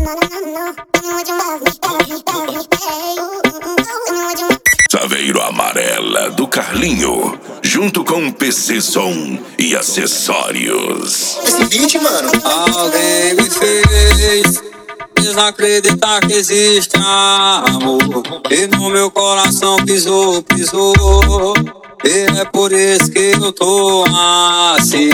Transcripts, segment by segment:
Chaveiro Amarela do Carlinho, junto com PC Som e acessórios. Esse beat, mano. Alguém me fez desacreditar que existe amor, e no meu coração pisou. E é por isso que eu tô assim,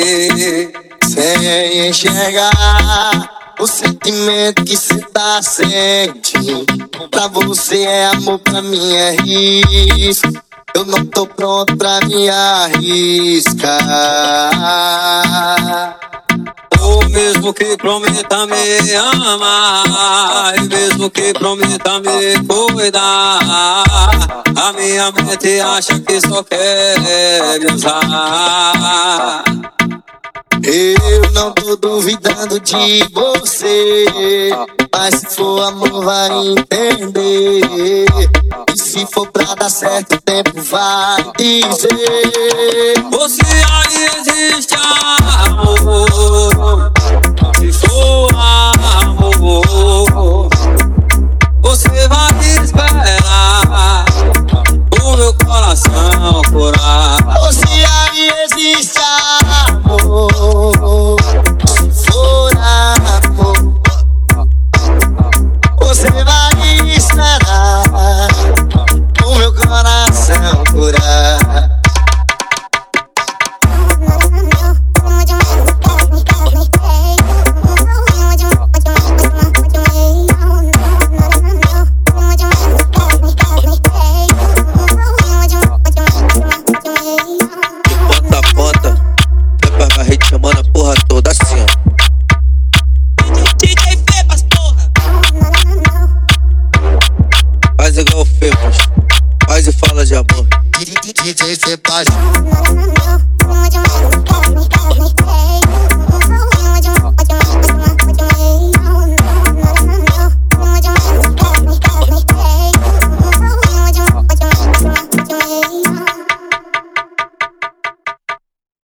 sem enxergar o sentimento que cê tá sentindo. Pra você é amor, pra mim é risco. Eu não tô pronto pra me arriscar. ou mesmo que prometa me amar, e mesmo que prometa me cuidar, a minha mente acha que só quer me usar. Eu não tô duvidando de você, mas se for amor vai entender. E se for pra dar certo o tempo vai dizer. Ou se aí existe amor, se for amor, você vai esperar o meu coração curar. Ou se aí existe amor, se for amor, você vai esperar o meu coração curar. Chamando a porra toda assim, ó. DJ Febas, porra. Faz igual o Febas, faz e fala de amor. DJ Febas.